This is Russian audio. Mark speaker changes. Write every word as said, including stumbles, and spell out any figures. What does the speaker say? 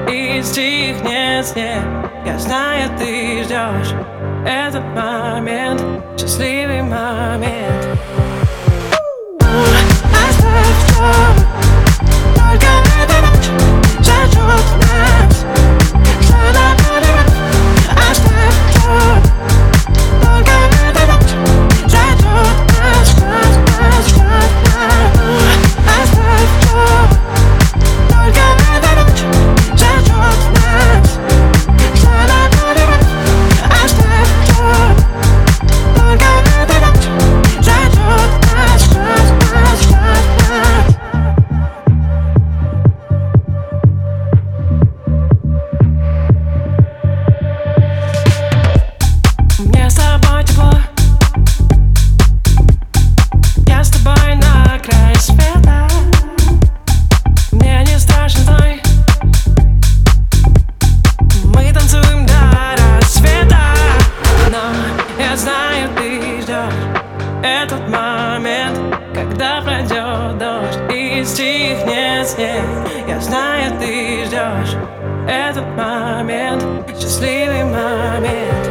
Speaker 1: и стихнет снег. Я знаю, ты ждешь этот момент, счастливый момент. Оставь всё, только эта ночь зажжет нас. Всё наоборот. Оставь всё, только эта ночь зажжет нас, нас, нас, нас, нас. Оставь всё, только эта ночь зажжет нас. Всё наоборот. Оставь всё, только эта ночь зажжет нас, нас, нас, нас, нас. Мне с тобой тепло, я с тобой на край света. Мне не страшен зной, мы танцуем до рассвета. Но я знаю, ты ждешь этот момент, когда пройдет дождь и стихнет снег. Я знаю, ты ждешь этот момент, счастливый момент.